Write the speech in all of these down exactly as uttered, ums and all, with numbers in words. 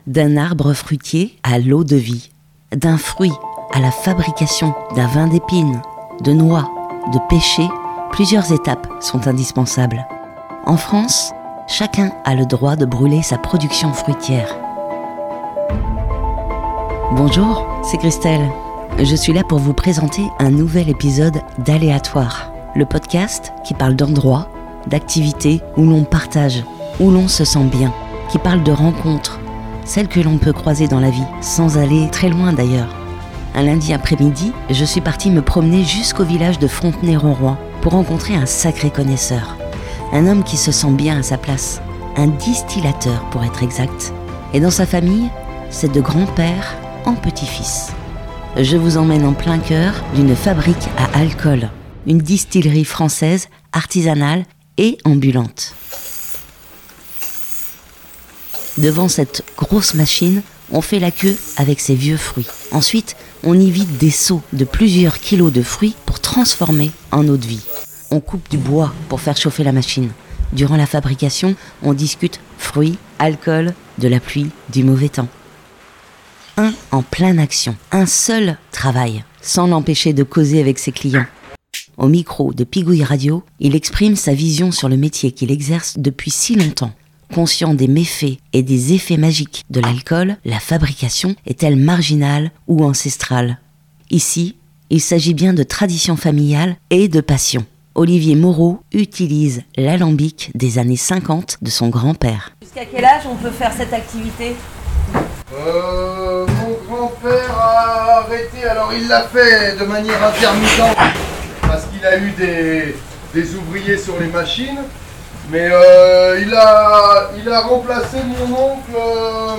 D'un arbre fruitier à l'eau de vie, d'un fruit à la fabrication d'un vin d'épines, de noix, de pêcher, plusieurs étapes sont indispensables. En France, chacun a le droit de brûler sa production fruitière. Bonjour, c'est Christelle. Je suis là pour vous présenter un nouvel épisode d'Aléatoire, le podcast qui parle d'endroits, d'activités où l'on partage, où l'on se sent bien, qui parle de rencontres, celles que l'on peut croiser dans la vie, sans aller très loin d'ailleurs. Un lundi après-midi, je suis partie me promener jusqu'au village de Fontenay-Ronroy pour rencontrer un sacré connaisseur. Un homme qui se sent bien à sa place, un distillateur pour être exact. Et dans sa famille, c'est de grand-père en petit-fils. Je vous emmène en plein cœur d'une fabrique à alcool, une distillerie française, artisanale et ambulante. Devant cette grosse machine, on fait la queue avec ses vieux fruits. Ensuite, on y vide des seaux de plusieurs kilos de fruits pour transformer en eau de vie. On coupe du bois pour faire chauffer la machine. Durant la fabrication, on discute fruits, alcool, de la pluie, du mauvais temps. Un en pleine action, un seul travail, sans l'empêcher de causer avec ses clients. Au micro de Pigouille Radio, il exprime sa vision sur le métier qu'il exerce depuis si longtemps. Conscient des méfaits et des effets magiques de l'alcool, la fabrication est-elle marginale ou ancestrale ? Ici, il s'agit bien de tradition familiale et de passion. Olivier Moreau utilise l'alambic des années cinquante de son grand-père. Jusqu'à quel âge on peut faire cette activité ? Euh, mon grand-père a arrêté, alors il l'a fait de manière intermittente parce qu'il a eu des, des ouvriers sur les machines, mais euh, il, a, il a remplacé mon oncle euh,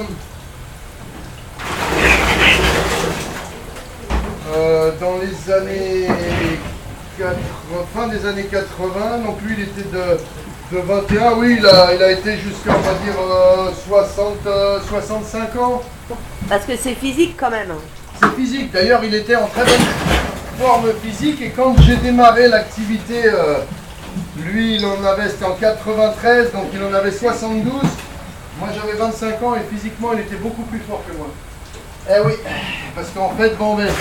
euh, dans les années quatre-vingts, fin des années quatre-vingts, donc lui il était de... De vingt et un, oui, il a, il a été jusqu'à, on va dire, euh, soixante, euh, soixante-cinq ans. Parce que c'est physique quand même. C'est physique, d'ailleurs il était en très bonne forme physique et quand j'ai démarré l'activité, euh, lui il en avait, c'était en quatre-vingt-treize, donc il en avait soixante-douze. Moi j'avais vingt-cinq ans et physiquement il était beaucoup plus fort que moi. Eh oui, parce qu'en fait, bon, mais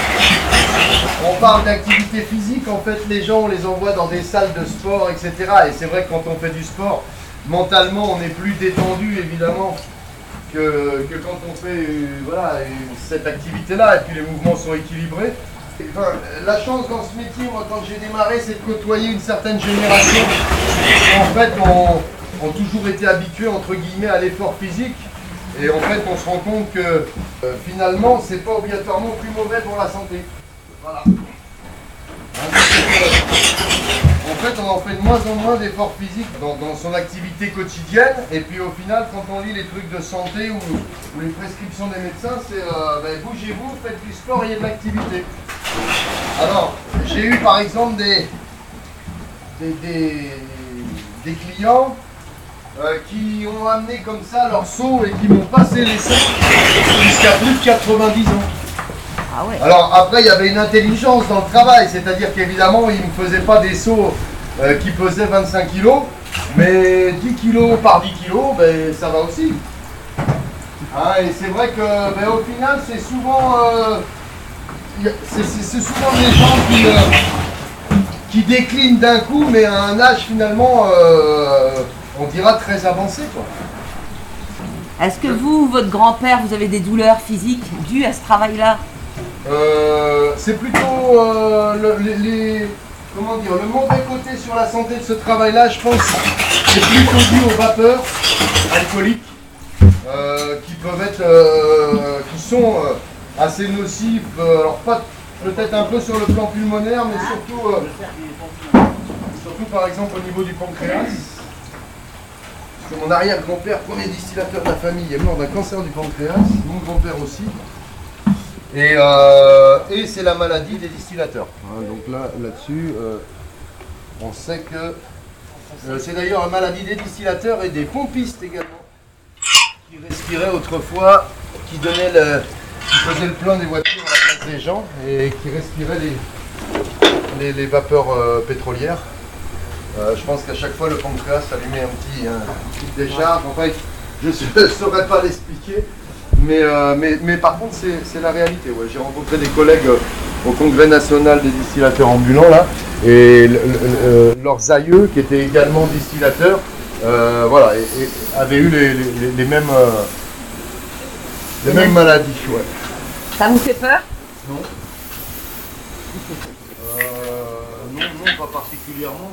on parle d'activité physique, en fait les gens on les envoie dans des salles de sport, et cetera. Et c'est vrai que quand on fait du sport, mentalement on est plus détendu évidemment que, que quand on fait euh, voilà, cette activité-là, et puis les mouvements sont équilibrés. Et, enfin, la chance dans ce métier, moi quand j'ai démarré, c'est de côtoyer une certaine génération qui en fait ont, ont toujours été habitués entre guillemets à l'effort physique. Et en fait, on se rend compte que euh, finalement, c'est pas obligatoirement plus mauvais pour la santé. Voilà. Hein, euh, en fait, on en fait de moins en moins d'efforts physiques dans, dans son activité quotidienne. Et puis au final, quand on lit les trucs de santé ou, ou les prescriptions des médecins, c'est euh, ben, bougez-vous, faites du sport, il y a de l'activité. Alors, j'ai eu par exemple des, des, des, des clients Euh, qui ont amené comme ça leur seau et qui m'ont passé les seins jusqu'à plus de quatre-vingt-dix ans. Ah ouais. Alors après il y avait une intelligence dans le travail, c'est-à-dire qu'évidemment ils ne me faisaient pas des seaux euh, qui pesaient vingt-cinq kilos, mais dix kilos par dix kilos, ben, ça va aussi. Hein, et c'est vrai que ben, au final c'est souvent, euh, c'est, c'est, c'est souvent des gens qui, euh, qui déclinent d'un coup, mais à un âge finalement... Euh, on dira très avancé, quoi. Est-ce que vous, votre grand-père, vous avez des douleurs physiques dues à ce travail-là ? euh, C'est plutôt euh, le, les, les, comment dire, le mauvais côté sur la santé de ce travail-là, je pense, c'est plutôt dû aux vapeurs alcooliques euh, qui peuvent être, euh, qui sont euh, assez nocives. Euh, alors pas peut-être un peu sur le plan pulmonaire, mais surtout, euh, surtout par exemple au niveau du pancréas. Mon arrière-grand-père, premier distillateur de la famille, est mort d'un cancer du pancréas, mon grand-père aussi. Et, euh, et c'est la maladie des distillateurs. Hein, donc là, là-dessus, euh, on sait que euh, c'est d'ailleurs la maladie des distillateurs et des pompistes également, qui respiraient autrefois, qui donnaient le, qui faisaient le plein des voitures à la place des gens et qui respiraient les, les, les vapeurs euh, pétrolières. Euh, je pense qu'à chaque fois le pancréas allumait un petit, un, une petite décharge. En fait, je ne saurais pas l'expliquer, Mais, euh, mais, mais par contre, c'est la réalité. Ouais. J'ai rencontré des collègues euh, au Congrès national des distillateurs ambulants, là, et le, le, le, leurs aïeux, qui étaient également distillateurs, euh, voilà, et, et avaient eu les, les, les mêmes, euh, les mêmes maladies. Ouais. Ça vous fait peur? Non. Euh, non, non, pas particulièrement.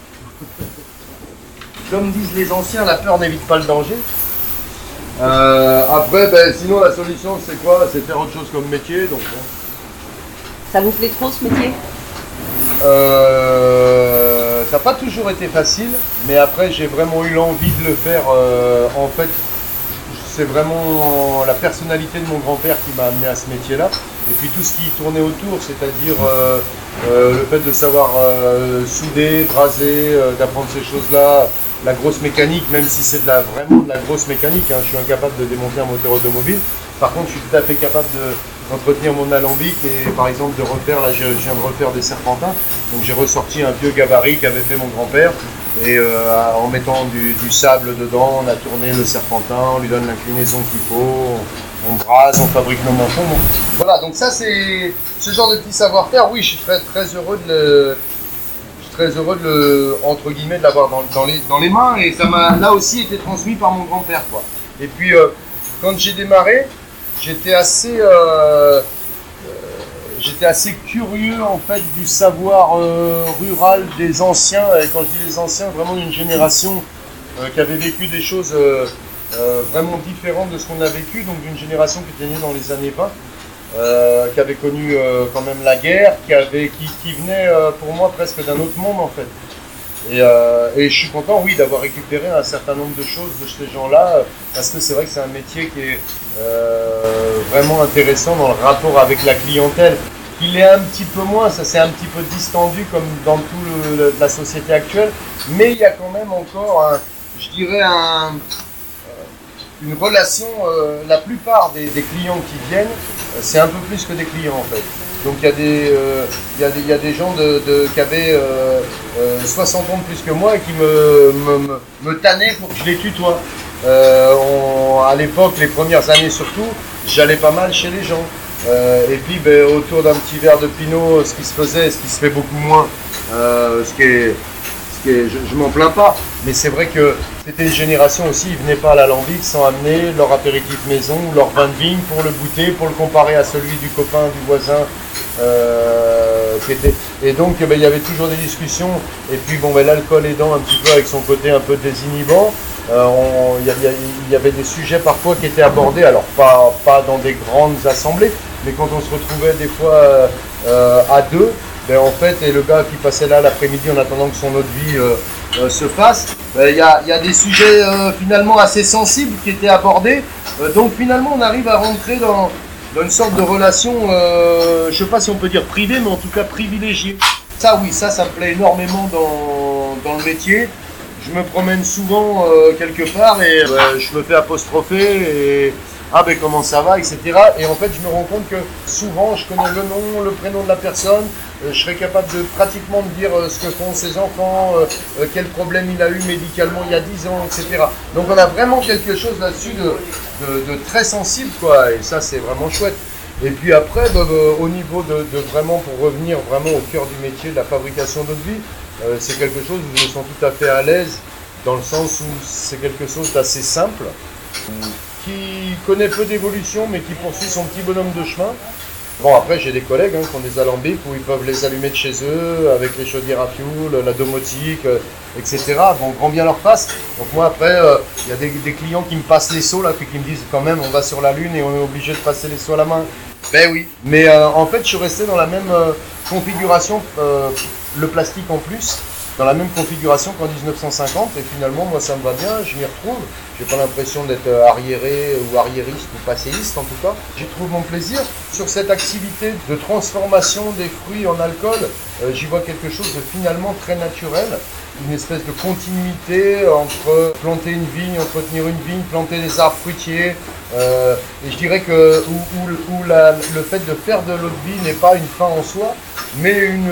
Comme disent les anciens, la peur n'évite pas le danger. Euh, après, ben, sinon la solution c'est quoi? C'est faire autre chose comme métier. Donc, bon. Ça vous plaît trop ce métier? euh, Ça n'a pas toujours été facile, mais après j'ai vraiment eu l'envie de le faire. Euh, en fait, c'est vraiment la personnalité de mon grand-père qui m'a amené à ce métier-là. Et puis tout ce qui tournait autour, c'est-à-dire euh, euh, le fait de savoir euh, souder, braser, euh, d'apprendre ces choses-là. La grosse mécanique, même si c'est de la, vraiment de la grosse mécanique, hein, je suis incapable de démonter un moteur automobile. Par contre, je suis tout à fait capable d'entretenir de, mon alambic et par exemple de refaire, là je viens de refaire des serpentins. Donc j'ai ressorti un vieux gabarit qu'avait fait mon grand-père et euh, en mettant du, du sable dedans, on a tourné le serpentin, on lui donne l'inclinaison qu'il faut, on, on brase, on fabrique nos manchons. Bon. Voilà, donc ça c'est ce genre de petit savoir-faire, oui, je suis très, très heureux de le... très heureux de le, entre guillemets, de l'avoir dans, dans, les, dans les mains et ça m'a là aussi été transmis par mon grand-père quoi. Et puis euh, quand j'ai démarré, j'étais assez euh, euh, j'étais assez curieux en fait du savoir euh, rural des anciens, et quand je dis les anciens, vraiment une génération euh, qui avait vécu des choses euh, euh, vraiment différentes de ce qu'on a vécu, donc d'une génération qui était née dans les années vingt. Euh, qui avait connu euh, quand même la guerre, qui, avait, qui, qui venait euh, pour moi presque d'un autre monde en fait. Et, euh, et je suis content, oui, d'avoir récupéré un certain nombre de choses de ces gens-là, parce que c'est vrai que c'est un métier qui est euh, vraiment intéressant dans le rapport avec la clientèle. Il est un petit peu moins, ça s'est un petit peu distendu comme dans toute la société actuelle, mais il y a quand même encore, un, je dirais, un... une relation, euh, la plupart des, des clients qui viennent, euh, c'est un peu plus que des clients en fait. Donc il y a des, euh, il y a des, il y a des gens de, de, qui avaient euh, euh, soixante ans de plus que moi et qui me, me, me, me tannaient pour que je les tutoie. Euh, on, à l'époque, les premières années surtout, j'allais pas mal chez les gens. Euh, et puis ben, autour d'un petit verre de pinot, ce qui se faisait, ce qui se fait beaucoup moins, euh, ce qui est... Je, je m'en plains pas, mais c'est vrai que c'était une génération aussi, ils venaient pas à l'alambic sans amener leur apéritif maison ou leur vin de vigne pour le goûter, pour le comparer à celui du copain, du voisin. Euh, qui était... Et donc ben, il y avait toujours des discussions, et puis bon, ben, l'alcool aidant un petit peu avec son côté un peu désinhibant, euh, on, il, y avait, il y avait des sujets parfois qui étaient abordés, alors pas, pas dans des grandes assemblées, mais quand on se retrouvait des fois euh, à deux, ben en fait, et le gars qui passait là l'après-midi en attendant que son autre vie euh, euh, se fasse, il y, a, y a des sujets euh, finalement assez sensibles qui étaient abordés. Euh, donc finalement, on arrive à rentrer dans, dans une sorte de relation, euh, je ne sais pas si on peut dire privée, mais en tout cas privilégiée. Ça oui, ça, ça me plaît énormément dans, dans le métier. Je me promène souvent euh, quelque part et euh, je me fais apostropher et... ah ben comment ça va, et cetera. Et en fait je me rends compte que souvent je connais le nom, le prénom de la personne, euh, je serais capable de pratiquement me dire euh, ce que font ses enfants, euh, euh, quel problème il a eu médicalement il y a dix ans, et cetera. Donc on a vraiment quelque chose là-dessus de, de, de très sensible quoi, et ça c'est vraiment chouette. Et puis après, bah, bah, au niveau de, de vraiment, pour revenir vraiment au cœur du métier de la fabrication d'eau de vie, euh, c'est quelque chose où je me sens tout à fait à l'aise, dans le sens où c'est quelque chose d'assez simple, qui connaît peu d'évolution mais qui poursuit son petit bonhomme de chemin. Bon après j'ai des collègues hein, qui ont des alambics où ils peuvent les allumer de chez eux avec les chaudières à fioul, la domotique, euh, et cetera. Bon, grand bien leur face. Donc moi après il euh, y a des, des clients qui me passent les seaux là, puis qui me disent quand même on va sur la lune et on est obligé de passer les seaux à la main. Ben oui. Mais euh, en fait je suis resté dans la même euh, configuration, euh, le plastique en plus, dans la même configuration qu'en mille neuf cent cinquante, et finalement moi ça me va bien, je m'y retrouve, j'ai pas l'impression d'être arriéré ou arriériste ou passéiste en tout cas, j'y trouve mon plaisir. Sur cette activité de transformation des fruits en alcool, euh, j'y vois quelque chose de finalement très naturel, une espèce de continuité entre planter une vigne, entretenir une vigne, planter des arbres fruitiers, euh, et je dirais que où, où, où la, le fait de faire de l'eau de vie n'est pas une fin en soi, mais une,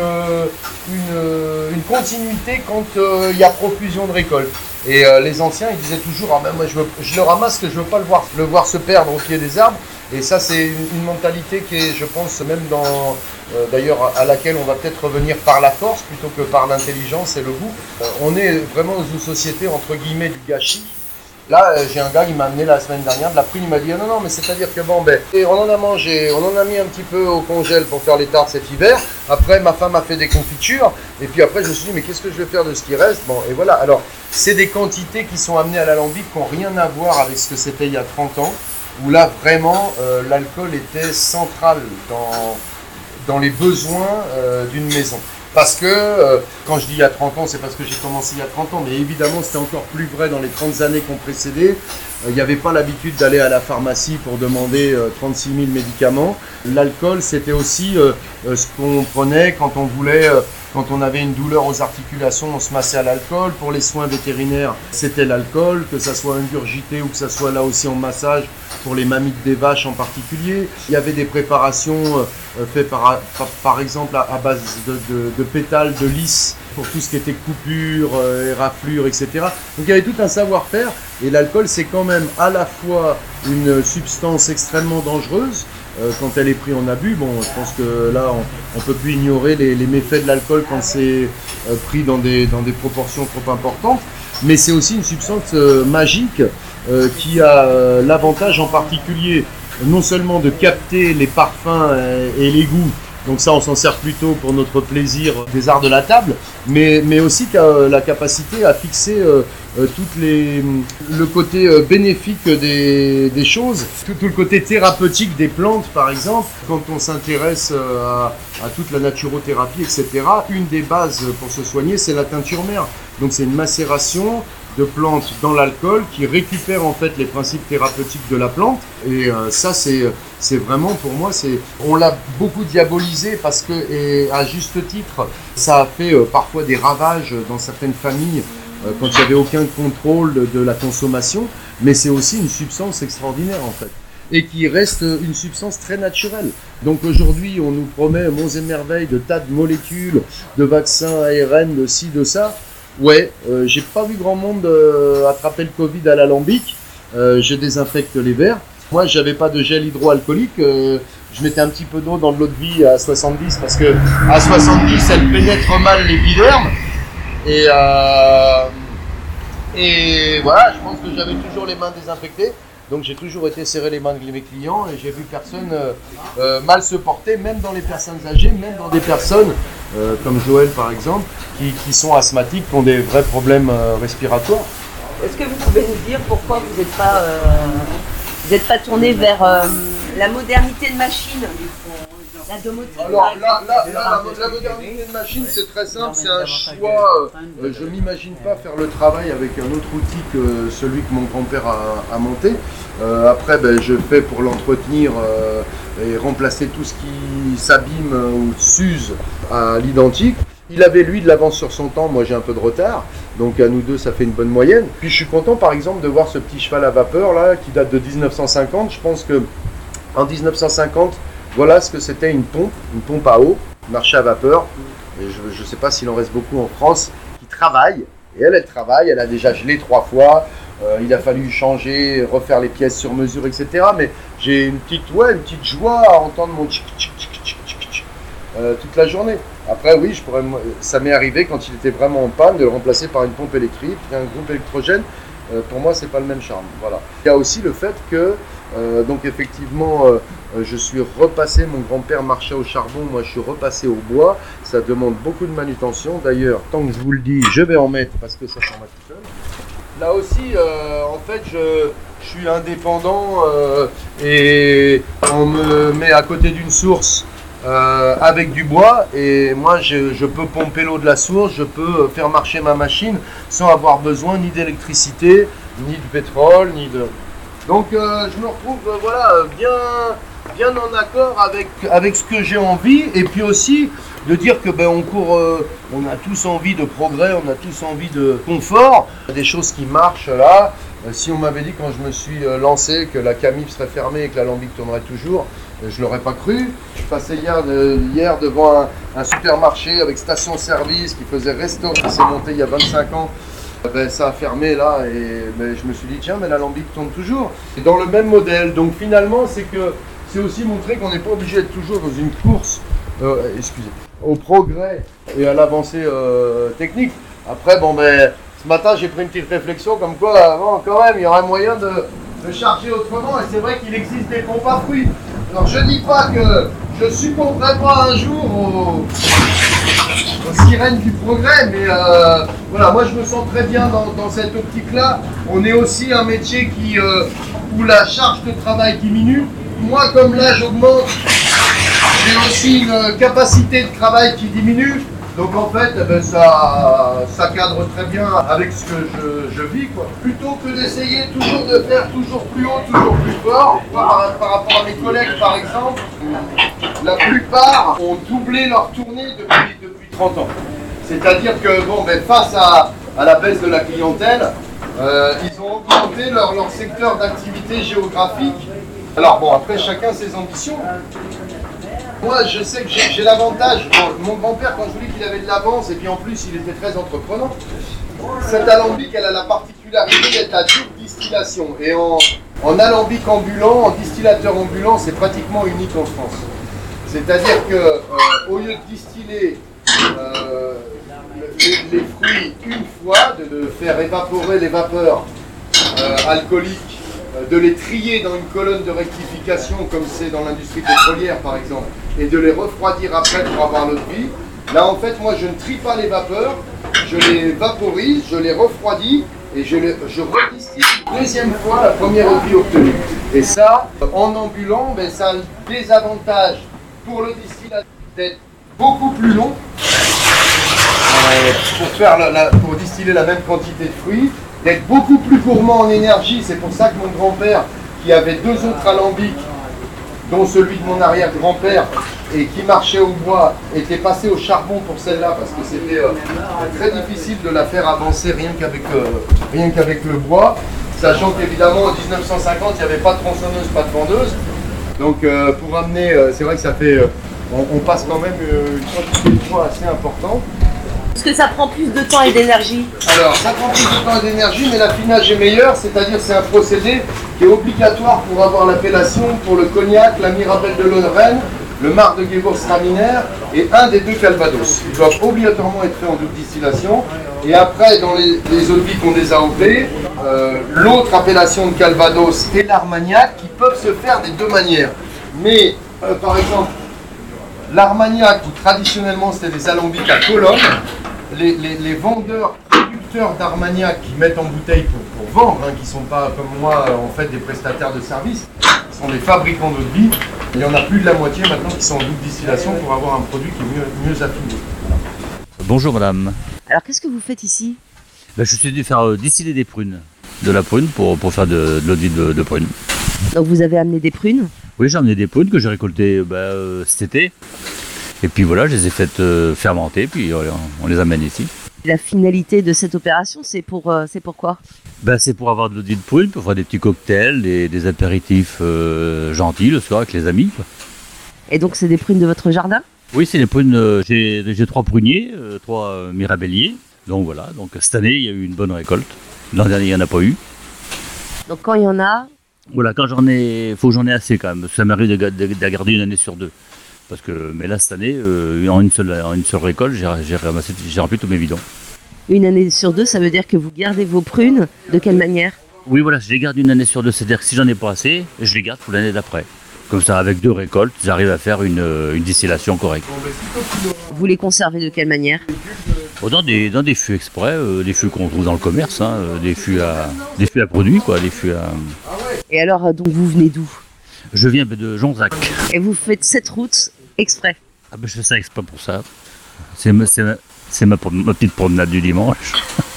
une, une continuité quand euh, il y a profusion de récolte. Et euh, les anciens, ils disaient toujours, ah ben moi je, veux, je le ramasse, que je ne veux pas le voir, le voir se perdre au pied des arbres. Et ça, c'est une, une mentalité qui est, je pense, même dans, euh, d'ailleurs, à laquelle on va peut-être revenir par la force plutôt que par l'intelligence et le goût. Euh, on est vraiment dans une société, entre guillemets, du gâchis. Là, euh, j'ai un gars qui m'a amené la semaine dernière de la prune, il m'a dit ah, non, non, mais c'est-à-dire que bon, ben, et on en a mangé, on en a mis un petit peu au congèle pour faire les tartes cet hiver. Après, ma femme a fait des confitures, et puis après, je me suis dit, mais qu'est-ce que je vais faire de ce qui reste? Bon, et voilà. Alors, c'est des quantités qui sont amenées à l'alambic qui n'ont rien à voir avec ce que c'était il y a trente ans, où là, vraiment, euh, l'alcool était central dans, dans les besoins euh, d'une maison. Parce que, euh, quand je dis il y a trente ans, c'est parce que j'ai commencé il y a trente ans, mais évidemment c'était encore plus vrai dans les trente années qui ont précédé. Euh, il n'y avait pas l'habitude d'aller à la pharmacie pour demander euh, trente-six mille médicaments. L'alcool, c'était aussi euh, euh, ce qu'on prenait quand on voulait, euh, quand on avait une douleur aux articulations, on se massait à l'alcool. Pour les soins vétérinaires, c'était l'alcool, que ça soit ingurgité ou que ça soit là aussi en massage, pour les mammites des vaches en particulier. Il y avait des préparations euh, faites par, par, par exemple à, à base de, de, de pétales de lys pour tout ce qui était coupure, euh, éraflure, et cetera. Donc il y avait tout un savoir-faire, et l'alcool c'est quand même à la fois une substance extrêmement dangereuse euh, quand elle est prise en abus. Bon, je pense que là on ne peut plus ignorer les, les méfaits de l'alcool quand c'est euh, pris dans des, dans des proportions trop importantes, mais c'est aussi une substance euh, magique euh, qui a euh, l'avantage en particulier non seulement de capter les parfums euh, et les goûts. Donc ça, on s'en sert plutôt pour notre plaisir des arts de la table, mais, mais aussi qui a la capacité à fixer euh, euh, toutes les, le côté euh, bénéfique des, des choses, tout, tout le côté thérapeutique des plantes, par exemple. Quand on s'intéresse euh, à, à toute la naturothérapie, et cetera, une des bases pour se soigner, c'est la teinture mère. Donc c'est une macération de plantes dans l'alcool qui récupère en fait les principes thérapeutiques de la plante, et euh, ça c'est c'est vraiment pour moi, c'est on l'a beaucoup diabolisé parce que, et à juste titre, ça a fait euh, parfois des ravages dans certaines familles euh, quand il n'y avait aucun contrôle de, de la consommation, mais c'est aussi une substance extraordinaire en fait, et qui reste une substance très naturelle. Donc aujourd'hui on nous promet monts et merveilles de tas de molécules, de vaccins A R N, de ci, de ça. Ouais, euh, j'ai pas vu grand monde euh, attraper le Covid à l'alambic. Euh, je désinfecte les verres. Moi, j'avais pas de gel hydroalcoolique. Euh, je mettais un petit peu d'eau dans de l'eau de vie à soixante-dix parce que à soixante-dix, elle pénètre mal l'épiderme. Et euh, et voilà, je pense que j'avais toujours les mains désinfectées. Donc j'ai toujours été serrer les mains de mes clients, et j'ai vu personne euh, euh, mal se porter, même dans les personnes âgées, même dans des personnes euh, comme Joël par exemple, qui, qui sont asthmatiques, qui ont des vrais problèmes euh, respiratoires. Est-ce que vous pouvez nous dire pourquoi vous n'êtes pas, euh, vous n'êtes pas tourné vers euh, la modernité de machine, la domotique? Alors là, là, là la, la modernité de machine, c'est très simple, c'est un choix. Euh, je ne m'imagine pas faire le travail avec un autre outil que celui que mon grand-père a, a monté. Euh, après, ben, je fais pour l'entretenir euh, et remplacer tout ce qui s'abîme ou s'use à l'identique. Il avait lui de l'avance sur son temps, moi j'ai un peu de retard, donc à nous deux ça fait une bonne moyenne. Puis je suis content par exemple de voir ce petit cheval à vapeur là qui date de dix-neuf cent cinquante. Je pense que en dix-neuf cent cinquante, voilà ce que c'était une pompe, une pompe à eau, marché à vapeur. Et je ne sais pas s'il en reste beaucoup en France qui travaillent. Et elle, elle travaille, elle a déjà gelé trois fois. Euh, il a fallu changer, refaire les pièces sur mesure, et cetera. Mais j'ai une petite, ouais, une petite joie à entendre mon tchic tchic tchic tchic tchic tchic euh, toute la journée. Après, oui, je pourrais, ça m'est arrivé quand il était vraiment en panne de le remplacer par une pompe électrique, un groupe électrogène. Euh, pour moi, c'est pas le même charme. Voilà. Il y a aussi le fait que, euh, donc effectivement, euh, je suis repassé, mon grand-père marchait au charbon, moi je suis repassé au bois. Ça demande beaucoup de manutention. D'ailleurs, tant que je vous le dis, je vais en mettre parce que ça s'en va tout seul. Là aussi, euh, en fait, je, je suis indépendant euh, et on me met à côté d'une source euh, avec du bois, et moi je, je peux pomper l'eau de la source, je peux faire marcher ma machine sans avoir besoin ni d'électricité, ni de pétrole, ni de... Donc euh, je me retrouve euh, voilà, bien, bien en accord avec, avec ce que j'ai envie, et puis aussi de dire que ben, on court, euh, on a tous envie de progrès, on a tous envie de confort, des choses qui marchent là. Euh, si on m'avait dit quand je me suis euh, lancé que la Camif serait fermée et que l'alambic tournerait toujours, euh, je ne l'aurais pas cru. Je suis passé hier, de, hier devant un, un supermarché avec station-service qui faisait resto, qui s'est monté il y a vingt-cinq ans. Ben, ça a fermé là et ben, je me suis dit tiens mais l'alambic tourne toujours. C'est dans le même modèle, donc finalement c'est que c'est aussi montrer qu'on n'est pas obligé d'être toujours dans une course euh, excusez, au progrès et à l'avancée euh, technique. Après bon ben ce matin j'ai pris une petite réflexion comme quoi bon, quand même il y aurait moyen de, de charger autrement et c'est vrai qu'il existe des pompes à fruits. Alors je dis pas que je succomberai pas un jour au aux sirènes du progrès, mais euh, voilà, moi je me sens très bien dans, dans cette optique-là. On est aussi un métier qui, euh, où la charge de travail diminue. Moi, comme l'âge augmente, j'ai aussi une capacité de travail qui diminue. Donc en fait, eh ben, ça, ça cadre très bien avec ce que je, je vis, quoi. Plutôt que d'essayer toujours de faire toujours plus haut, toujours plus fort, par, par rapport à mes collègues par exemple, la plupart ont doublé leur tournée depuis, depuis trente ans. C'est-à-dire que bon, ben, face à, à la baisse de la clientèle, euh, ils ont augmenté leur, leur secteur d'activité géographique. Alors bon, après chacun ses ambitions. Moi, je sais que j'ai l'avantage, bon, mon grand-père, quand je vous dis qu'il avait de l'avance, et puis en plus, il était très entreprenant, cette alambic, elle a la particularité d'être à double distillation. Et en, en alambic ambulant, en distillateur ambulant, c'est pratiquement unique en France. C'est-à-dire que euh, au lieu de distiller euh, les, les fruits une fois, de, de faire évaporer les vapeurs euh, alcooliques, de les trier dans une colonne de rectification comme c'est dans l'industrie pétrolière par exemple et de les refroidir après pour avoir l'eau de vie. Là en fait moi je ne trie pas les vapeurs, je les vaporise, je les refroidis et je, les, je redistille une deuxième fois la première eau de vie obtenue. Et ça en ambulant ben, ça a le désavantage pour le distillateur d'être beaucoup plus long euh, pour, faire la, la, pour distiller la même quantité de fruits, d'être beaucoup plus gourmand en énergie. C'est pour ça que mon grand-père, qui avait deux autres alambics, dont celui de mon arrière-grand-père, et qui marchait au bois, était passé au charbon pour celle-là, parce que c'était euh, très difficile de la faire avancer rien qu'avec euh, rien qu'avec le bois, sachant qu'évidemment en mille neuf cent cinquante, il n'y avait pas de tronçonneuse, pas de vendeuse. Donc euh, pour amener, euh, c'est vrai que ça fait, euh, on, on passe quand même euh, une quantité de bois assez importante. Est-ce que ça prend plus de temps et d'énergie? Alors, ça prend plus de temps et d'énergie, mais l'affinage est meilleur, c'est-à-dire c'est un procédé qui est obligatoire pour avoir l'appellation pour le cognac, la Mirabelle de Lorraine, le Marc de Gewürztraminer et un des deux Calvados. Ils doivent obligatoirement être faits en double distillation. Et après, dans les, les eaux de vie qu'on des A O P, euh, l'autre appellation de Calvados et l'Armagnac qui peuvent se faire des deux manières. Mais, euh, par exemple, l'Armagnac, qui traditionnellement c'était des alambics à colonne, Les, les, les vendeurs, producteurs d'Armagnac qui mettent en bouteille pour, pour vendre, hein, qui ne sont pas comme moi en fait des prestataires de services, qui sont des fabricants d'eau de vie. Il y en a plus de la moitié maintenant qui sont en double distillation pour avoir un produit qui est mieux, mieux affiné. Bonjour madame. Alors qu'est-ce que vous faites ici? Ben, je suis venu faire euh, distiller des prunes, de la prune pour, pour faire de, de l'eau de vie de, de prune. Donc vous avez amené des prunes? Oui, j'ai amené des prunes que j'ai récoltées ben, euh, cet été. Et puis voilà, je les ai faites euh, fermenter, puis euh, on les amène ici. La finalité de cette opération, c'est pour, euh, c'est pourquoi? Ben, c'est pour avoir de l'eau de vie de prune, pour faire des petits cocktails, des, des apéritifs euh, gentils le soir avec les amis, quoi. Et donc c'est des prunes de votre jardin? Oui, c'est des prunes, euh, j'ai, j'ai trois pruniers, euh, trois euh, mirabelliers. Donc voilà, donc cette année il y a eu une bonne récolte. L'an dernier il n'y en a pas eu. Donc quand il y en a? Voilà, quand j'en ai, il faut que j'en ai assez quand même. Ça m'arrive de, de, de garder une année sur deux. Parce que, mais là, cette année, euh, en, une seule, en une seule récolte, j'ai, j'ai, ramassé, j'ai rempli tous mes bidons. Une année sur deux, ça veut dire que vous gardez vos prunes de quelle manière? Oui, voilà, je les garde une année sur deux. C'est-à-dire que si j'en ai pas assez, je les garde pour l'année d'après. Comme ça, avec deux récoltes, j'arrive à faire une, une distillation correcte. Vous les conservez de quelle manière? Oh, dans, des, dans des fûts exprès, euh, des fûts qu'on trouve dans le commerce, hein, euh, des, fûts à, des fûts à produits, quoi, des fûts à... Et alors, donc vous venez d'où? Je viens de Jonzac. Et vous faites cette route exprès? Ah ben, je fais ça exprès pour ça. C'est ma, c'est ma, c'est ma, ma petite promenade du dimanche.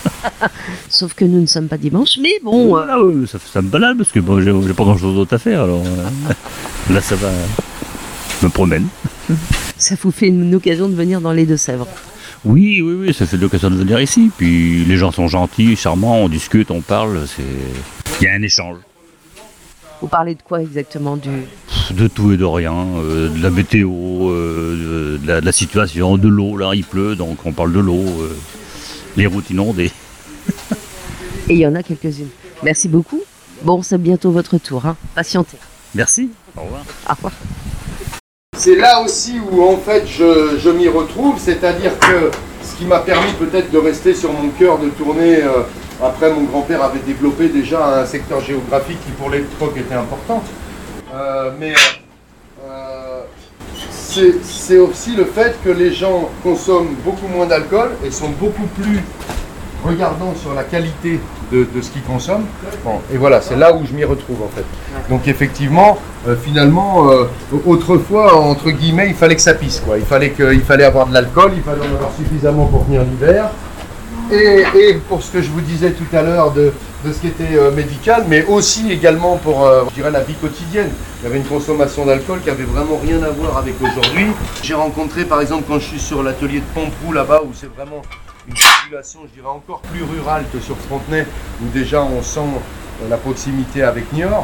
Sauf que nous ne sommes pas dimanche, mais bon... Voilà, euh... oui, ça, ça me balade parce que bon, j'ai, j'ai pas grand chose d'autre à faire. Alors euh, là, ça va. Je me promène. Ça vous fait une occasion de venir dans les Deux-Sèvres? Oui, oui, oui, ça fait l'occasion de venir ici. Puis les gens sont gentils, charmants, on discute, on parle. C'est... Il y a un échange. Vous parlez de quoi exactement du... De tout et de rien, euh, de la météo, euh, de, la, de la situation, de l'eau. Là, il pleut, donc on parle de l'eau. Euh, les routes inondées. Et il y en a quelques-unes. Merci beaucoup. Bon, c'est bientôt votre tour, hein. Patientez. Merci. Au revoir. Au revoir. C'est là aussi où en fait je, je m'y retrouve, c'est-à-dire que ce qui m'a permis peut-être de rester sur mon cœur de tourner, euh, après mon grand-père avait développé déjà un secteur géographique qui pour l'époque était important, euh, mais euh, c'est, c'est aussi le fait que les gens consomment beaucoup moins d'alcool et sont beaucoup plus regardant sur la qualité de, de ce qu'ils consomment. Bon, et voilà, c'est là où je m'y retrouve en fait. Donc effectivement, euh, finalement, euh, autrefois, entre guillemets, il fallait que ça pisse, quoi. Il fallait, que, il fallait avoir de l'alcool, il fallait en avoir suffisamment pour tenir l'hiver. Et, et pour ce que je vous disais tout à l'heure de, de ce qui était euh, médical, mais aussi également pour, euh, je dirais, la vie quotidienne. Il y avait une consommation d'alcool qui avait vraiment rien à voir avec aujourd'hui. J'ai rencontré, par exemple, quand je suis sur l'atelier de Pomproux là-bas, où c'est vraiment une population, je dirais, encore plus rurale que sur Frontenay, où déjà on sent euh, la proximité avec Niort.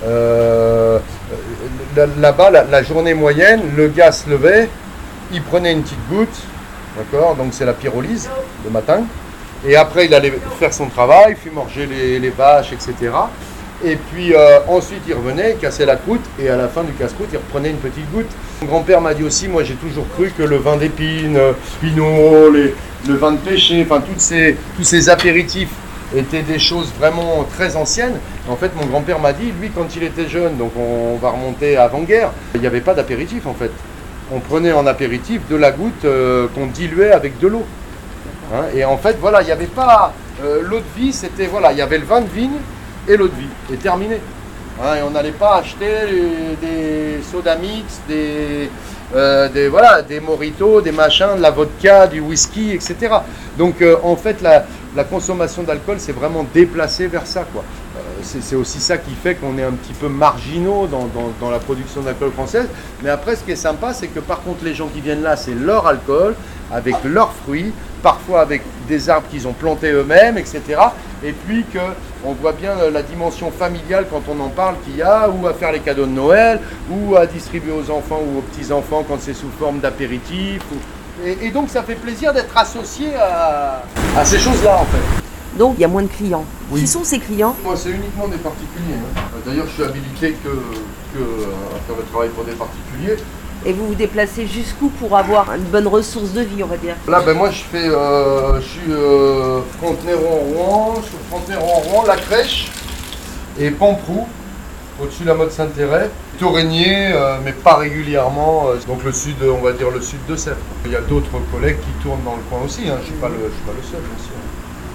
Euh, là-bas, la, la journée moyenne, le gars se levait, il prenait une petite goutte, d'accord, donc c'est la pyrolyse le matin, et après il allait faire son travail, fumorger les, les vaches, et cetera. Et puis euh, ensuite il revenait, il cassait la croûte, et à la fin du casse-croûte, il reprenait une petite goutte. Mon grand-père m'a dit aussi, moi j'ai toujours cru que le vin d'épine, pinot, les, le vin de pêcher, enfin toutes ces, tous ces apéritifs étaient des choses vraiment très anciennes. En fait, mon grand-père m'a dit, lui, quand il était jeune, donc on va remonter avant-guerre, il n'y avait pas d'apéritif en fait. On prenait en apéritif de la goutte euh, qu'on diluait avec de l'eau. Hein, et en fait, voilà, il n'y avait pas... Euh, l'eau de vie, c'était... Voilà, il y avait le vin de vigne et l'eau de vie, et terminé. Hein, et on n'allait pas acheter des, des soda mix, des... Euh, des, voilà, des mojitos, des machins, de la vodka, du whisky, et cetera. Donc euh, en fait la, la consommation d'alcool s'est vraiment déplacée vers ça, quoi. Euh, c'est, c'est aussi ça qui fait qu'on est un petit peu marginaux dans, dans, dans la production d'alcool française. Mais après ce qui est sympa, c'est que par contre les gens qui viennent là, c'est leur alcool, avec leurs fruits, parfois avec des arbres qu'ils ont plantés eux-mêmes, et cetera. Et puis qu'on voit bien la dimension familiale quand on en parle qu'il y a, ou à faire les cadeaux de Noël, ou à distribuer aux enfants ou aux petits-enfants quand c'est sous forme d'apéritif. Ou... Et, et donc ça fait plaisir d'être associé à, à ces choses-là en fait. Donc il y a moins de clients. Oui. Qui sont ces clients? Moi c'est uniquement des particuliers. Hein. D'ailleurs je suis habilité que, que à faire le travail pour des particuliers. Et vous vous déplacez jusqu'où pour avoir une bonne ressource de vie, on va dire? Là, ben moi, je fais, euh, je suis euh, Frontenay-Rouen-Rouen, je suis Frontenay-Rouen-Rouen, La Crèche et Pomproux, au-dessus de la Motte Saint-Thérèse, Torigné, euh, mais pas régulièrement. Euh, donc le sud, on va dire le sud de Sèvres. Il y a d'autres collègues qui tournent dans le coin aussi. Hein. Je suis pas le, je suis pas le seul, bien sûr.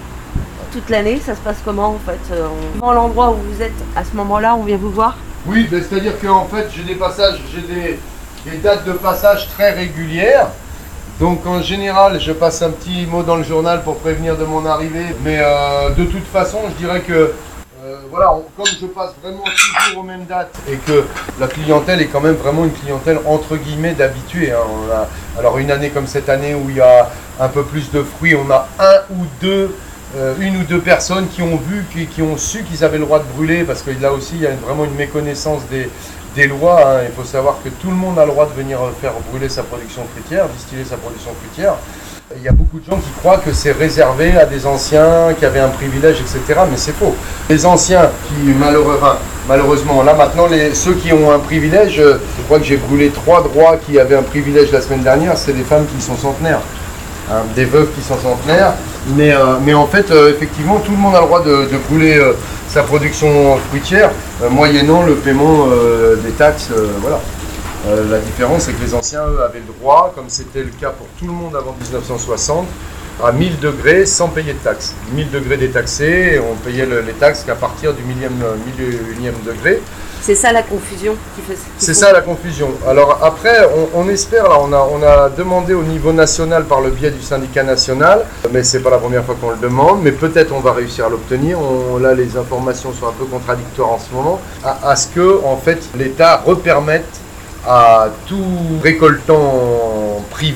Toute l'année, ça se passe comment en fait? On... Dans l'endroit où vous êtes, à ce moment-là, on vient vous voir? Oui, ben, c'est-à-dire qu'en fait, j'ai des passages, j'ai des des dates de passage très régulières. Donc en général, je passe un petit mot dans le journal pour prévenir de mon arrivée. Mais euh, de toute façon, je dirais que euh, voilà, on, comme je passe vraiment toujours aux mêmes dates et que la clientèle est quand même vraiment une clientèle entre guillemets d'habitués. Hein. On a, alors une année comme cette année où il y a un peu plus de fruits, on a un ou deux, euh, une ou deux personnes qui ont vu, qui, qui ont su qu'ils avaient le droit de brûler, parce que là aussi il y a vraiment une méconnaissance des des lois. Hein. Il faut savoir que tout le monde a le droit de venir faire brûler sa production fruitière, distiller sa production fruitière. Il y a beaucoup de gens qui croient que c'est réservé à des anciens qui avaient un privilège, et cetera. Mais c'est faux. Les anciens qui, malheureux, enfin, malheureusement, là maintenant, les, ceux qui ont un privilège, je crois que j'ai brûlé trois droits qui avaient un privilège la semaine dernière, c'est des femmes qui sont centenaires. Hein, des veuves qui sont centenaires, mais, euh, mais en fait, euh, effectivement, tout le monde a le droit de, de brûler euh, sa production fruitière, euh, moyennant le paiement euh, des taxes. Euh, voilà. Euh, la différence, c'est que les anciens, eux, avaient le droit, comme c'était le cas pour tout le monde avant dix-neuf cent soixante, à mille degrés sans payer de taxes. mille degrés détaxés, et on payait le, les taxes qu'à partir du millième, mille unième degré. C'est ça la confusion qui fait. C'est ça la confusion. Alors après, on, on espère, là, on a, on a demandé au niveau national par le biais du syndicat national, mais c'est pas la première fois qu'on le demande, mais peut-être on va réussir à l'obtenir. On, là, les informations sont un peu contradictoires en ce moment, à, à ce que, en fait, l'État repermette à tout récoltant privé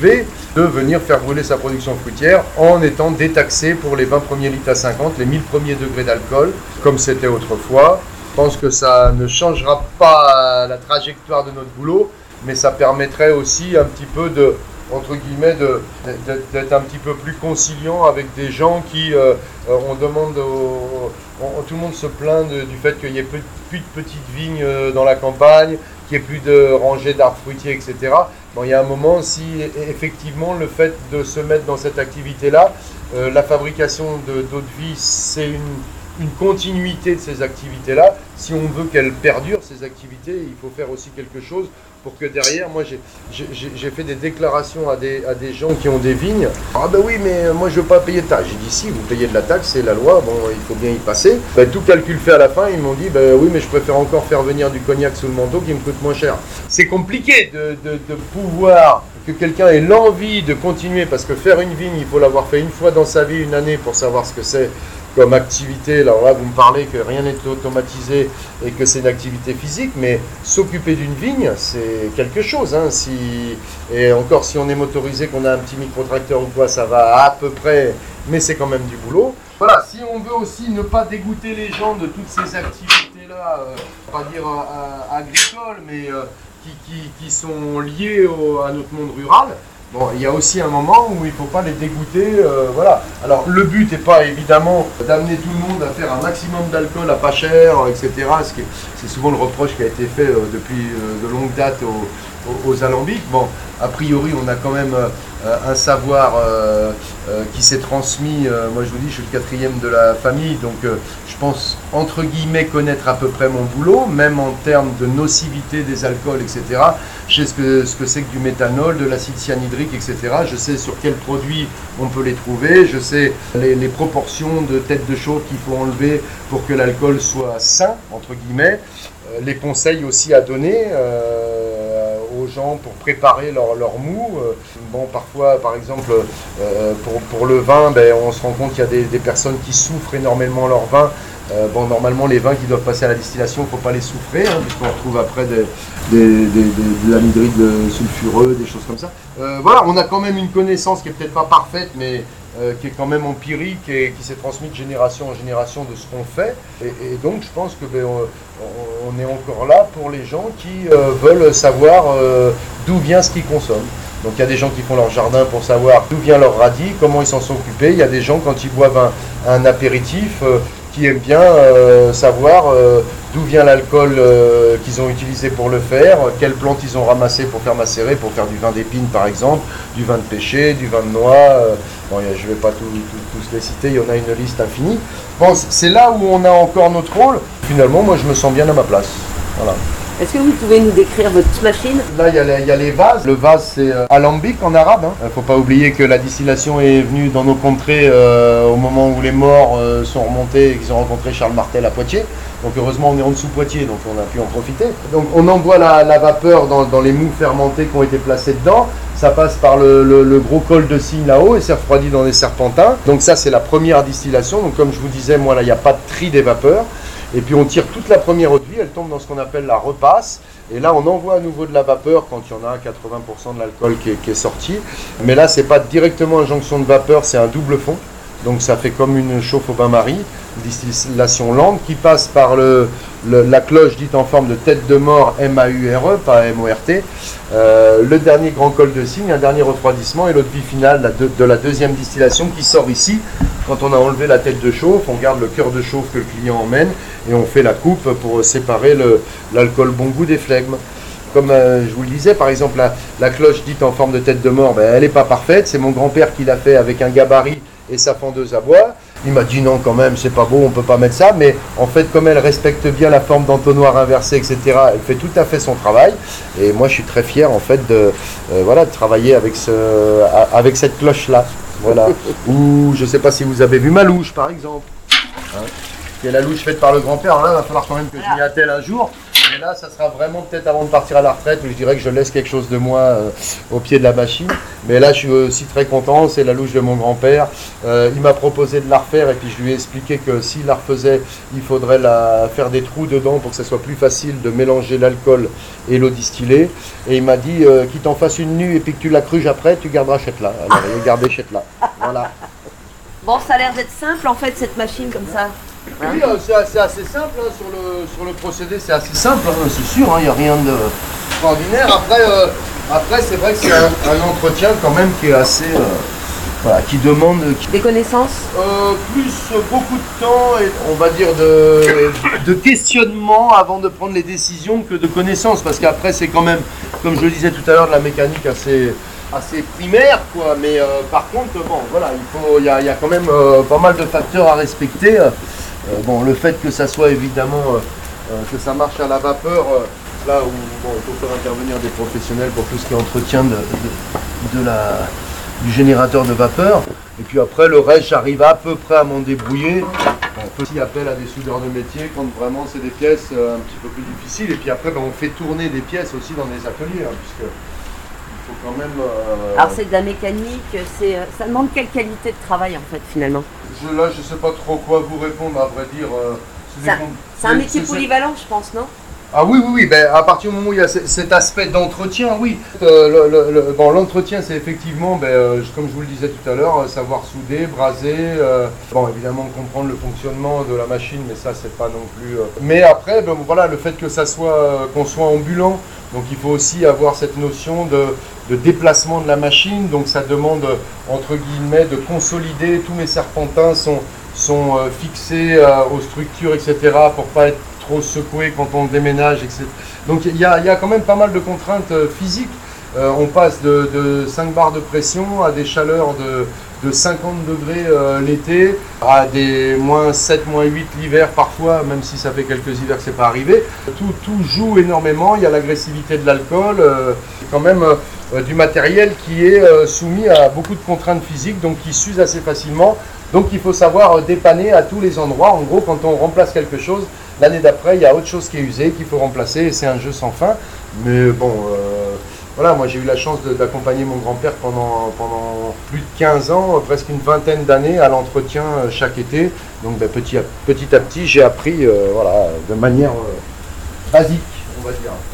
de venir faire brûler sa production fruitière en étant détaxé pour les vingt premiers litres à cinquante, les mille premiers degrés d'alcool, comme c'était autrefois. Je pense que ça ne changera pas la trajectoire de notre boulot, mais ça permettrait aussi un petit peu de, entre guillemets, de, d'être un petit peu plus conciliant avec des gens qui, euh, on demande, au, on, tout le monde se plaint de, du fait qu'il n'y ait plus, plus de petites vignes dans la campagne, qu'il n'y ait plus de rangées d'arbres fruitiers, et cetera. Bon, il y a un moment, si effectivement le fait de se mettre dans cette activité-là, euh, la fabrication de, d'eau de vie, c'est une une continuité de ces activités-là. Si on veut qu'elles perdurent, ces activités, il faut faire aussi quelque chose pour que derrière, moi j'ai, j'ai, j'ai fait des déclarations à des, à des gens qui ont des vignes. Ah ben oui, mais moi je veux pas payer de taxe. J'ai dit si, vous payez de la taxe, c'est la loi, bon, il faut bien y passer. Ben, tout calcul fait à la fin, ils m'ont dit, ben oui, mais je préfère encore faire venir du cognac sous le manteau qui me coûte moins cher. C'est compliqué de, de, de pouvoir, que quelqu'un ait l'envie de continuer, parce que faire une vigne, il faut l'avoir fait une fois dans sa vie, une année, pour savoir ce que c'est comme activité. Alors là, vous me parlez que rien n'est automatisé et que c'est une activité physique, mais s'occuper d'une vigne, c'est quelque chose. Hein. Si, et encore, si on est motorisé, qu'on a un petit micro-tracteur ou quoi, ça va à peu près, mais c'est quand même du boulot. Voilà, si on veut aussi ne pas dégoûter les gens de toutes ces activités-là, euh, pas dire euh, agricoles, mais euh, qui, qui, qui sont liées au, à notre monde rural. Bon, il y a aussi un moment où il ne faut pas les dégoûter, euh, voilà. Alors, le but n'est pas évidemment d'amener tout le monde à faire un maximum d'alcool à pas cher, et cetera. Ce qui est, c'est souvent le reproche qui a été fait euh, depuis euh, de longue date aux, aux, aux alambics. Bon, a priori, on a quand même euh, un savoir euh, euh, qui s'est transmis. Euh, moi, je vous dis, je suis le quatrième de la famille, donc euh, je pense, entre guillemets, connaître à peu près mon boulot, même en termes de nocivité des alcools, et cetera. Je sais ce que, ce que c'est que du méthanol, de l'acide cyanhydrique, et cetera. Je sais sur quels produits on peut les trouver. Je sais les, les proportions de tête de chauffe qu'il faut enlever pour que l'alcool soit sain, entre guillemets. Euh, les conseils aussi à donner euh, aux gens pour préparer leur, leur mou. Euh, bon, parfois, par exemple, euh, pour, pour le vin, ben, on se rend compte qu'il y a des, des personnes qui souffrent énormément leur vin. Euh, bon, normalement, les vins qui doivent passer à la distillation, il ne faut pas les souffrer, hein, puisqu'on retrouve après des, des, des, des, de l'anhydride sulfureux, des choses comme ça. Euh, voilà, on a quand même une connaissance qui n'est peut-être pas parfaite, mais euh, qui est quand même empirique et qui s'est transmise de génération en génération de ce qu'on fait. Et, et donc, je pense que ben, on, on est encore là pour les gens qui euh, veulent savoir euh, d'où vient ce qu'ils consomment. Donc il y a des gens qui font leur jardin pour savoir d'où vient leur radis, comment ils s'en sont occupés. Il y a des gens, quand ils boivent un, un apéritif, euh, qui aiment bien euh, savoir euh, d'où vient l'alcool euh, qu'ils ont utilisé pour le faire, quelles plantes ils ont ramassées pour faire macérer, pour faire du vin d'épine par exemple, du vin de pêcher, du vin de noix. Euh, bon, je ne vais pas tout, tout, tous les citer, il y en a une liste infinie. Bon, c'est là où on a encore notre rôle. Finalement, moi je me sens bien à ma place. Voilà. Est-ce que vous pouvez nous décrire votre machine? Là, il y, y a les vases. Le vase, c'est euh, alambic en arabe. Il hein. ne faut pas oublier que la distillation est venue dans nos contrées euh, au moment où les morts euh, sont remontés et qu'ils ont rencontré Charles Martel à Poitiers. Donc heureusement, on est en dessous Poitiers, donc on a pu en profiter. Donc on envoie la, la vapeur dans, dans les mous fermentés qui ont été placés dedans. Ça passe par le, le, le gros col de cygne là-haut et c'est refroidi dans des serpentins. Donc ça, c'est la première distillation. Donc comme je vous disais, moi, là, il n'y a pas de tri des vapeurs. Et puis on tire toute la première eau de vie, elle tombe dans ce qu'on appelle la repasse. Et là, on envoie à nouveau de la vapeur quand il y en a quatre-vingts pour cent de l'alcool qui est, qui est sorti. Mais là, c'est pas directement injonction de vapeur, c'est un double fond. Donc ça fait comme une chauffe au bain-marie, une distillation lente qui passe par le, le, la cloche dite en forme de tête de mort M A U R E, pas M O R T. Euh, le dernier grand col de cygne, un dernier refroidissement et l'eau de vie finale de, de la deuxième distillation qui sort ici. Quand on a enlevé la tête de chauffe, on garde le cœur de chauffe que le client emmène et on fait la coupe pour séparer le, l'alcool bon goût des flegmes. Comme euh, je vous le disais, par exemple, la, la cloche dite en forme de tête de mort, ben, elle n'est pas parfaite. C'est mon grand-père qui l'a fait avec un gabarit et sa fendeuse à bois. Il m'a dit non, quand même, c'est pas beau, on ne peut pas mettre ça. Mais en fait, comme elle respecte bien la forme d'entonnoir inversé, et cetera, elle fait tout à fait son travail. Et moi, je suis très fier en fait de, euh, voilà, de travailler avec, ce, avec cette cloche-là. Voilà. Ou je ne sais pas si vous avez vu ma louche, par exemple. Hein, qui est la louche faite par le grand-père. Alors là, il va falloir quand même que je m'y attelle un jour. Mais là, ça sera vraiment peut-être avant de partir à la retraite, où je dirais que je laisse quelque chose de moi euh, au pied de la machine. Mais là, je suis aussi très content, c'est la louche de mon grand-père. Euh, il m'a proposé de la refaire et puis je lui ai expliqué que s'il la refaisait, il faudrait la, faire des trous dedans pour que ça soit plus facile de mélanger l'alcool et l'eau distillée. Et il m'a dit, euh, qu'il t'en fasse une nue et puis que tu la cruges après, tu garderas Chetla. Alors, il a gardé Chetla. Voilà. Bon, ça a l'air d'être simple en fait cette machine comme ça. Oui, euh, c'est assez, assez simple, hein, sur, le, sur le procédé, c'est assez simple, hein, c'est sûr, il n'y a rien d'extraordinaire. Après, euh, après c'est vrai que c'est un, un entretien quand même qui est assez... Euh, voilà, qui demande... Qui, Des connaissances euh, plus euh, beaucoup de temps et on va dire de, de questionnement avant de prendre les décisions que de connaissances. Parce qu'après c'est quand même, comme je le disais tout à l'heure, de la mécanique assez... assez primaire quoi, mais euh, par contre bon voilà, il faut il y a, il y a quand même euh, pas mal de facteurs à respecter. Euh, bon, le fait que ça soit évidemment euh, que ça marche à la vapeur, euh, là où bon, il faut faire intervenir des professionnels pour tout ce qui est entretien de, de, de la du générateur de vapeur, et puis après le reste j'arrive à peu près à m'en débrouiller. On peut aussi appel à des soudeurs de métier quand vraiment c'est des pièces euh, un petit peu plus difficiles, et puis après ben, on fait tourner des pièces aussi dans des ateliers, hein, puisque faut quand même... Euh... Alors c'est de la mécanique, c'est, ça demande quelle qualité de travail en fait finalement? Je, là je sais pas trop quoi vous répondre à vrai dire. Euh, c'est, un, c'est un métier polyvalent je pense, non? Ah oui, oui, oui, ben, à partir du moment où il y a c- cet aspect d'entretien, oui. Euh, le, le, le, bon, l'entretien, c'est effectivement, ben, euh, comme je vous le disais tout à l'heure, euh, savoir souder, braser, euh, bon, évidemment comprendre le fonctionnement de la machine, mais ça, c'est pas non plus... Euh... Mais après, ben, voilà, le fait que ça soit, euh, qu'on soit ambulant, donc il faut aussi avoir cette notion de, de déplacement de la machine, donc ça demande, entre guillemets, de consolider, tous mes serpentins sont, sont euh, fixés euh, aux structures, et cetera, pour pas être trop secoué quand on déménage, et cetera. Donc il y, y a quand même pas mal de contraintes euh, physiques. Euh, on passe de, de cinq bars de pression à des chaleurs de, de cinquante degrés euh, l'été, à des moins sept, moins huit l'hiver parfois, même si ça fait quelques hivers que c'est pas arrivé. Tout, tout joue énormément, il y a l'agressivité de l'alcool, euh, quand même euh, du matériel qui est euh, soumis à beaucoup de contraintes physiques, donc qui s'use assez facilement. Donc il faut savoir euh, dépanner à tous les endroits. En gros, quand on remplace quelque chose, l'année d'après, il y a autre chose qui est usée, qu'il faut remplacer, et c'est un jeu sans fin. Mais bon, euh, voilà, moi j'ai eu la chance de, d'accompagner mon grand-père pendant, pendant plus de quinze ans, presque une vingtaine d'années à l'entretien euh, chaque été. Donc ben, petit, à, petit à petit, j'ai appris euh, voilà, de manière euh, basique, on va dire.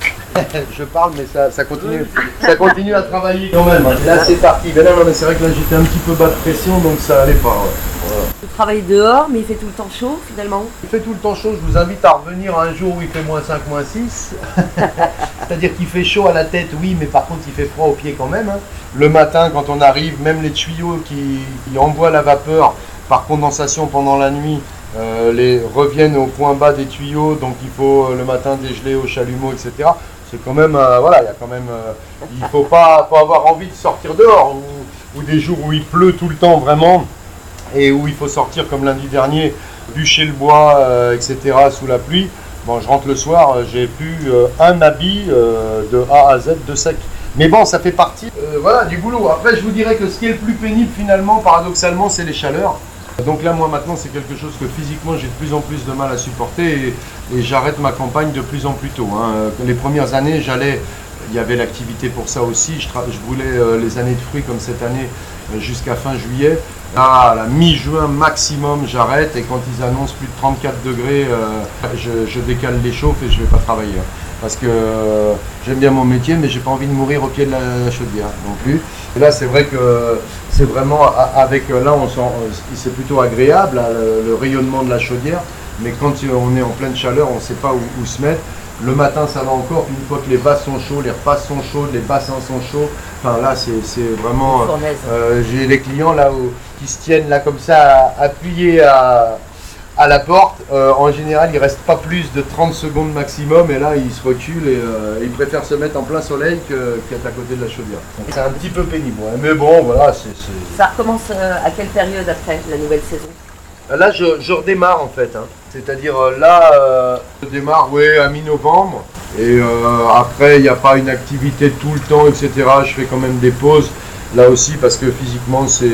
Je parle, mais ça, ça, continue, ça continue à travailler quand même. Là, c'est parti. Mais là, non, mais c'est vrai que là, j'étais un petit peu bas de pression, donc ça allait pas. Ouais. Voilà. Vous travaillez dehors, mais il fait tout le temps chaud finalement? Il fait tout le temps chaud. Je vous invite à revenir un jour où il fait moins cinq, moins six. C'est-à-dire qu'il fait chaud à la tête, oui, mais par contre, il fait froid aux pieds quand même. Hein. Le matin, quand on arrive, même les tuyaux qui, qui envoient la vapeur par condensation pendant la nuit, euh, les, reviennent au point bas des tuyaux, donc il faut euh, le matin dégeler au chalumeau, et cetera. C'est quand même, euh, voilà, il y a quand même, euh, il faut pas, faut avoir envie de sortir dehors, ou, ou des jours où il pleut tout le temps vraiment, et où il faut sortir comme lundi dernier, bûcher le bois, euh, et cetera sous la pluie. Bon, je rentre le soir, j'ai plus euh, un habit euh, de A à Z de sec. Mais bon, ça fait partie, euh, voilà, du boulot. Après, je vous dirais que ce qui est le plus pénible finalement, paradoxalement, c'est les chaleurs. Donc là, moi maintenant, c'est quelque chose que physiquement, j'ai de plus en plus de mal à supporter, et, et j'arrête ma campagne de plus en plus tôt. Hein. Les premières années, j'allais, il y avait l'activité pour ça aussi, je, tra- je voulais euh, les années de fruits comme cette année euh, jusqu'à fin juillet. Là, à la mi-juin maximum, j'arrête, et quand ils annoncent plus de trente-quatre degrés, euh, je, je décale les chauffes et je ne vais pas travailler. Hein. Parce que euh, j'aime bien mon métier, mais j'ai pas envie de mourir au pied de la, la chaudière non plus. Et là, c'est vrai que c'est vraiment avec là, on sent, c'est plutôt agréable là, le, le rayonnement de la chaudière. Mais quand on est en pleine chaleur, on ne sait pas où, où se mettre. Le matin, ça va encore. Une fois que les vases sont chauds, les repas sont chauds, les bassins sont chauds. Enfin là, c'est, c'est vraiment. Euh, j'ai des clients là où, qui se tiennent là comme ça, appuyés à. à la porte, euh, en général, il ne reste pas plus de trente secondes maximum, et là, il se recule et euh, il préfère se mettre en plein soleil que, qu'être à côté de la chaudière. C'est un petit peu pénible, ouais. Mais bon, voilà. C'est, c'est... Ça recommence euh, à quelle période après la nouvelle saison? Là, je, je redémarre en fait. Hein. C'est-à-dire là, euh, je démarre ouais, à mi-novembre, et euh, après, il n'y a pas une activité tout le temps, et cetera. Je fais quand même des pauses, là aussi, parce que physiquement, c'est...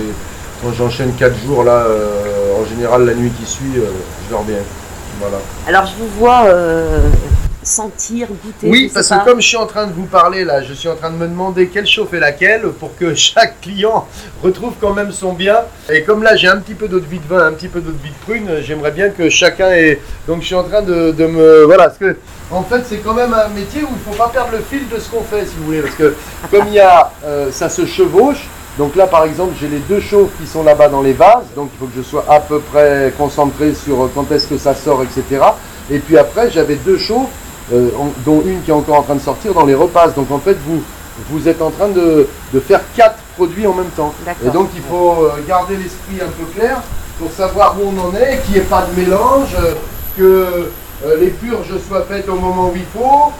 Quand j'enchaîne quatre jours, là, euh, en général, la nuit qui suit, euh, je dors bien. Voilà. Alors, je vous vois euh, sentir, goûter. Oui, je parce sais que pas. comme je suis en train de vous parler là, je suis en train de me demander quelle chauffe est laquelle pour que chaque client retrouve quand même son bien. Et comme là j'ai un petit peu d'eau de vie de vin, un petit peu d'eau de vie de prune, j'aimerais bien que chacun ait... Donc je suis en train de, de me... Voilà, parce que en fait c'est quand même un métier où il ne faut pas perdre le fil de ce qu'on fait si vous voulez. Parce que comme il y a... Euh, ça se chevauche. Donc là par exemple j'ai les deux chauffes qui sont là-bas dans les vases. Donc il faut que je sois à peu près concentré sur quand est-ce que ça sort, et cetera. Et puis après j'avais deux chauffes. Euh, en, dont une qui est encore en train de sortir dans les repasses. Donc en fait, vous, vous êtes en train de, de faire quatre produits en même temps. Et donc il faut euh, garder l'esprit un peu clair pour savoir où on en est, qu'il n'y ait pas de mélange, euh, que euh, les purges soient faites au moment où il faut,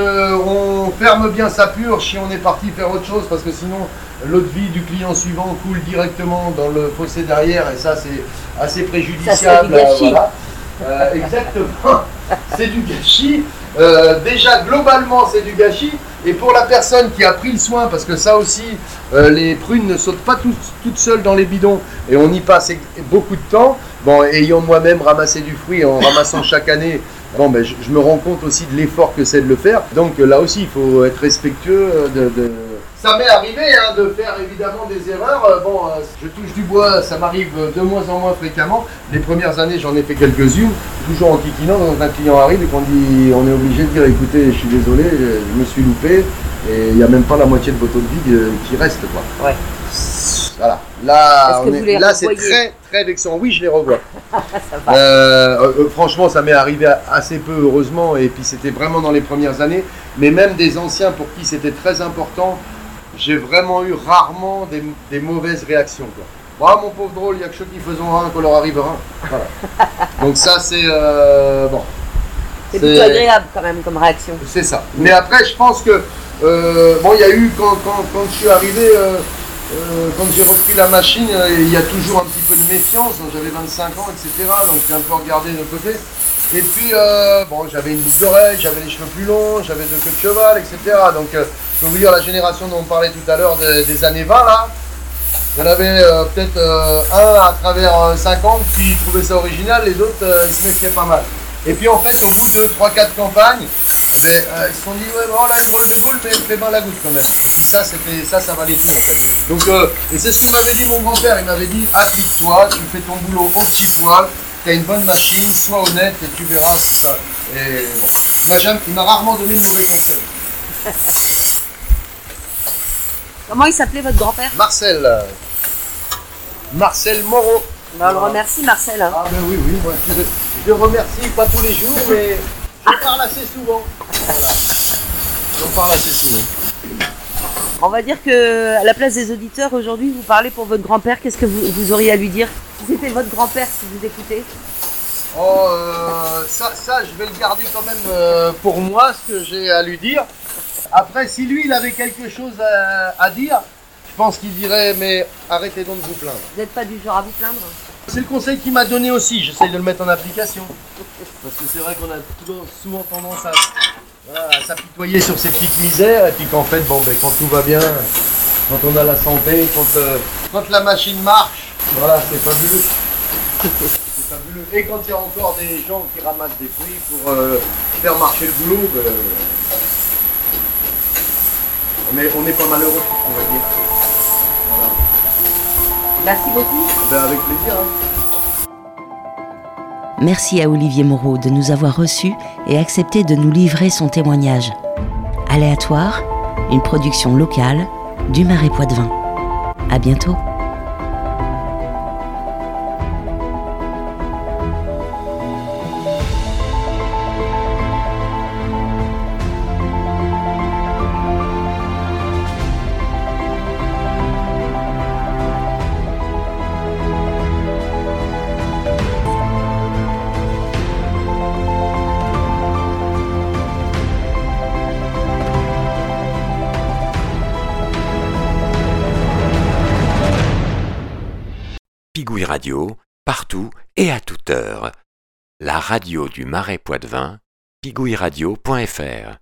qu'on ferme bien sa purge si on est parti faire autre chose, parce que sinon l'eau de vie du client suivant coule directement dans le fossé derrière, et ça c'est assez préjudiciable. Ça, c'est du gâchis. Euh, voilà. Euh, exactement, c'est du gâchis. Euh, déjà globalement c'est du gâchis, et pour la personne qui a pris le soin, parce que ça aussi euh, les prunes ne sautent pas toutes, toutes seules dans les bidons et on y passe beaucoup de temps. Bon, ayant moi-même ramassé du fruit en ramassant chaque année, bon, ben, je, je me rends compte aussi de l'effort que c'est de le faire. Donc là aussi il faut être respectueux de... de... Ça m'est arrivé hein, de faire évidemment des erreurs. Euh, bon, euh, je touche du bois, ça m'arrive de moins en moins fréquemment. Les premières années, j'en ai fait quelques-unes, toujours en kikinant. Donc un client arrive et qu'on dit, on est obligé de dire, écoutez, je suis désolé, je, je me suis loupé, et il n'y a même pas la moitié de votre eau de vie qui reste, quoi. Ouais. Voilà. Là, Est-ce que on vous est, les là c'est revoyez? très, très vexant. Oui, je les revois. Ça va. Euh, euh, franchement, ça m'est arrivé assez peu, heureusement, et puis c'était vraiment dans les premières années. Mais même des anciens pour qui c'était très important, j'ai vraiment eu rarement des, des mauvaises réactions, quoi. Bon, mon pauvre drôle, il n'y a que ceux qui faisons un qu'on leur arrive un. Voilà. Donc ça, c'est... Euh, bon. C'est plutôt agréable quand même comme réaction. C'est ça. Mais après, je pense que... Euh, bon, il y a eu, quand, quand, quand je suis arrivé, euh, euh, quand j'ai repris la machine, euh, il y a toujours un petit peu de méfiance. Donc, j'avais vingt-cinq ans, et cetera. Donc j'ai un peu regardé de côté. Et puis, euh, bon, j'avais une boucle d'oreille, j'avais les cheveux plus longs, j'avais deux queues de cheval, et cetera. Donc, euh, je peux vous dire, la génération dont on parlait tout à l'heure des, des années vingt, là, il y en avait euh, peut-être euh, un à travers euh, cinquante qui trouvait ça original, les autres, euh, ils se méfiaient pas mal. Et puis, en fait, au bout de trois quatre campagnes, eh bien, euh, ils se sont dit, ouais, bon, là, une drôle de boule, mais elle fait bien la goutte quand même. Et puis ça, c'était, ça, ça valait tout, en fait. Donc, euh, et c'est ce que m'avait dit mon grand-père, il m'avait dit, applique-toi, tu fais ton boulot au petit poil, tu as une bonne machine, sois honnête et tu verras c'est ça. Et bon, il m'a jamais, il m'a rarement donné de mauvais conseils. Comment il s'appelait votre grand-père? Marcel. Marcel Moreau. Ben, on le remercie Marcel. Hein. Ah ben oui, oui, moi, je, je le remercie pas tous les jours, mais je parle assez souvent. Voilà. Je parle assez souvent. On va dire que à la place des auditeurs aujourd'hui, vous parlez pour votre grand-père. Qu'est-ce que vous, vous auriez à lui dire? Si c'était votre grand-père, si vous écoutez. Oh, euh, ça, ça, je vais le garder quand même euh, pour moi, ce que j'ai à lui dire. Après, si lui, il avait quelque chose à, à dire, je pense qu'il dirait, mais arrêtez donc de vous plaindre. Vous n'êtes pas du genre à vous plaindre? C'est le conseil qu'il m'a donné aussi, j'essaye de le mettre en application. Parce que c'est vrai qu'on a toujours, souvent tendance à, voilà, à s'apitoyer sur ces petites misères, et puis qu'en fait, bon, ben, quand tout va bien, quand on a la santé, quand, euh, quand la machine marche, voilà, c'est fabuleux. C'est fabuleux. Et quand il y a encore des gens qui ramassent des fruits pour euh, faire marcher le boulot, ben, on est, on n'est pas malheureux, on va dire. Voilà. Merci beaucoup. Ben, avec plaisir. Hein. Merci à Olivier Moreau de nous avoir reçus et accepté de nous livrer son témoignage. Aléatoire, une production locale du Marais Poitevin. À bientôt. Pigouille Radio, partout et à toute heure. La radio du Marais Poitevin, pigouille radio point f r.